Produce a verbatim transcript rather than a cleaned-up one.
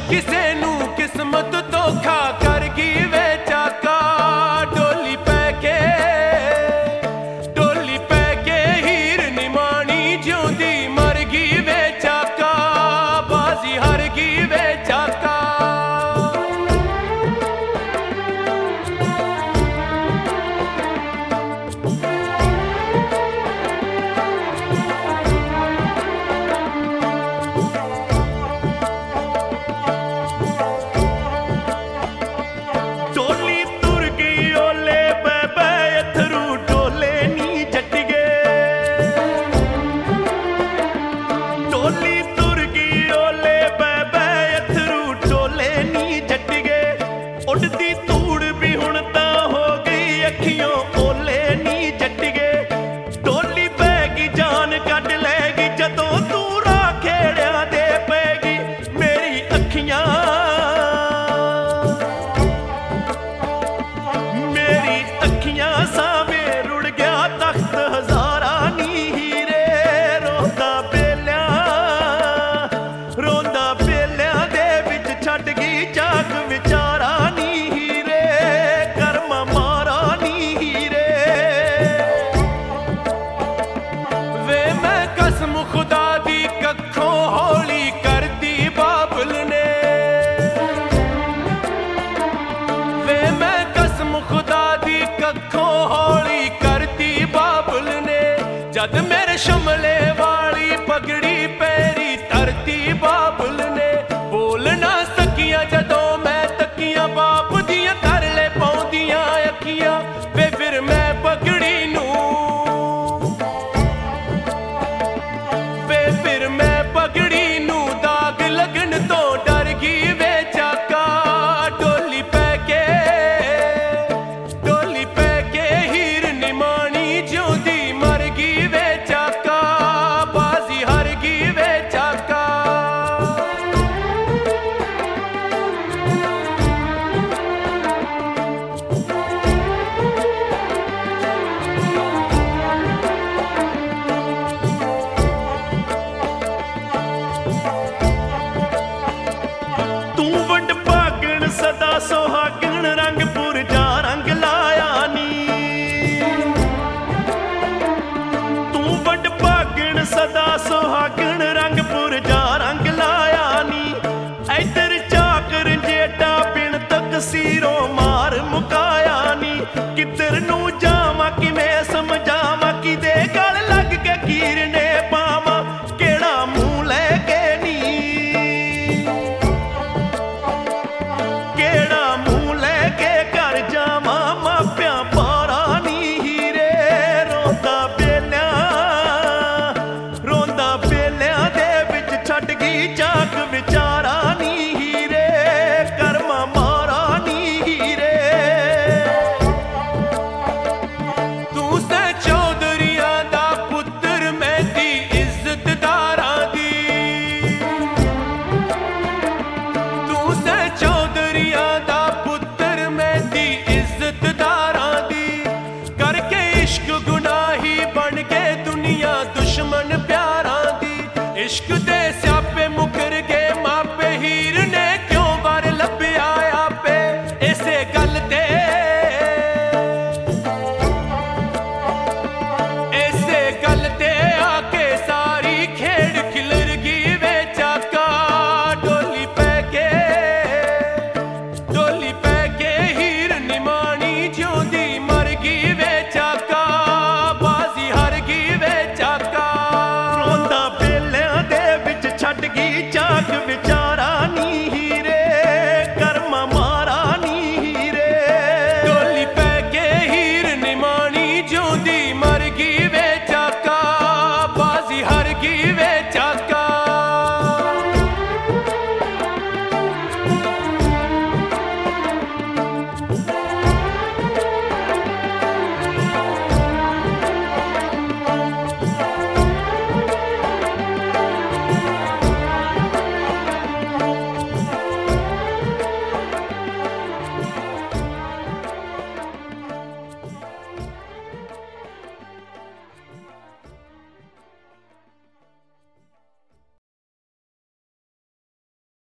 किसे नू किस्मत धोखा कर गई वे चाका। डोली पै के डोली पै के हीर निमानी जिउंदी मर गई वे चाका। बाजी हार गई वे चाका। उड़दी धूड़ भी हुण तां हो गई अखियों ओले नी जट्टिए। डोली पैगी जान कट लैगी जदों तू राह खेड़ियां दे पैगी। मेरी अखियां मेरी अखियां सावे रुड़ गया तख्त हजारा नी हीरे। रोंदा बेलिया रोंदा बेलिया दे विच छड्ड गई जाग विचारा। कसम खुदा दी कखों हौली कर दी बाबुल ने। वे मैं कसम खुदा दी कखों हौली कर दी बाबुल ने। जद मेरे शमले वाली पगड़ी पैरी तरती बाबुल ने। बोल ना सकियां जदों मैं तकियां बाप दियां कर ले पाउंदियां अखियां। वे फिर मैं पगड़ी नू फिर मैं पगड़ी नू दाग लगन तो डर गई वे चाका। डोली पै के डोली पै के हीर निमानी जिउंदी मर गई वे चाका। बाजी हार गई वे चाका। सदा सुहागण रंग पुरजा रंग लाया नी। तू वड भागण सदा सुहागण रंग पुरजा रंग लाया नी। इधर चाकर जेटा बिन तकसीरों मार मुकाया नी। किधर नू जावा किवें समझावा किदे गल लग के कीरने पावा। केड़ा मुंह लैके नी केड़ा मुंह लैके घर जावा मापियां पारा नी हीरे। रोंदा बेलिया रोंदा बेलिया दे विच छड्ड गई जाग विचार।